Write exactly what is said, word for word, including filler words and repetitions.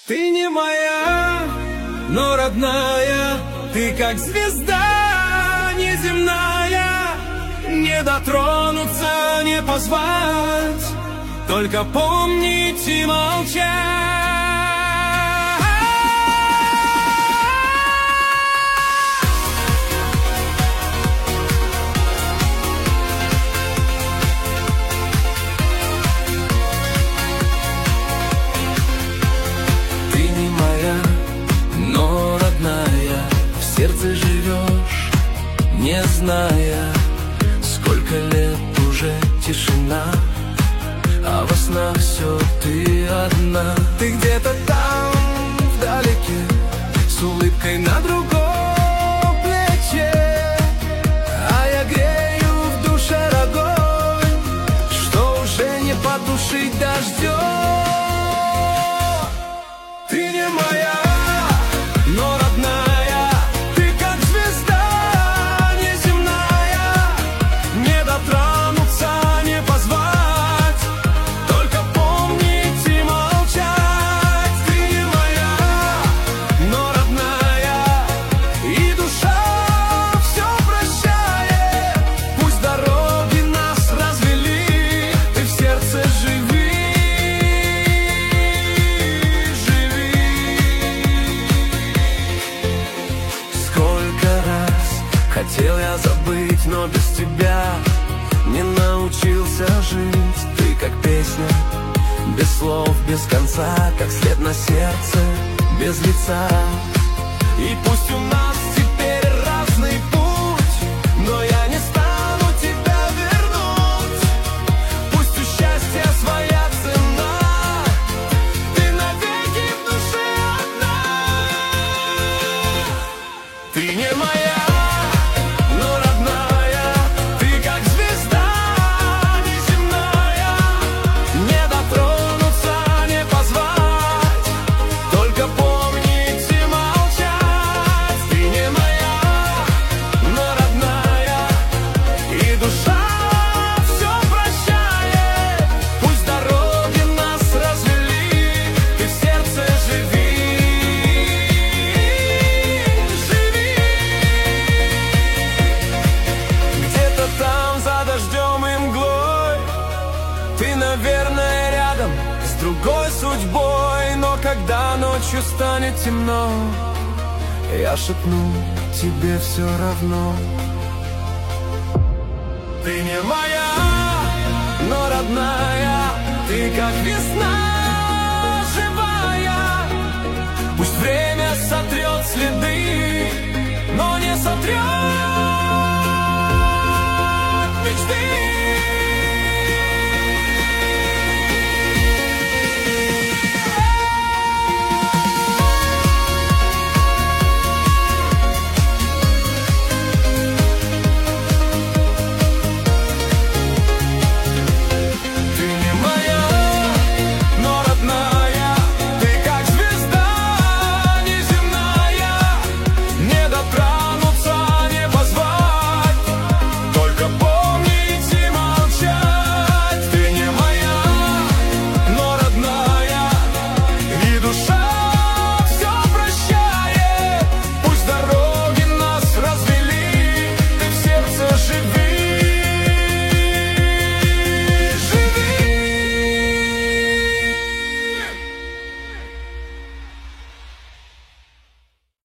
Ты не моя, но родная, ты как звезда неземная. Не дотронуться, не позвать, только помнить и молчать. В сердце живешь, не зная, сколько лет уже тишина, а во снах все ты одна. Ты где-то там, вдалеке, с улыбкой на другом плече, а я грею в душе огонь, что уже не потушить дождем. Ты не моя, но родная. Хотел я забыть, но без тебя не научился жить. Ты как песня, без слов, без конца, как след на сердце, без лица. И пусть у нас теперь разный путь, но я не стану тебя вернуть. Пусть у счастья своя цена, ты навеки в душе одна. Ты не моя, ты, наверное, рядом с другой судьбой. Но когда ночью станет темно, я шепну тебе все равно. Ты не моя, но родная, ты как весна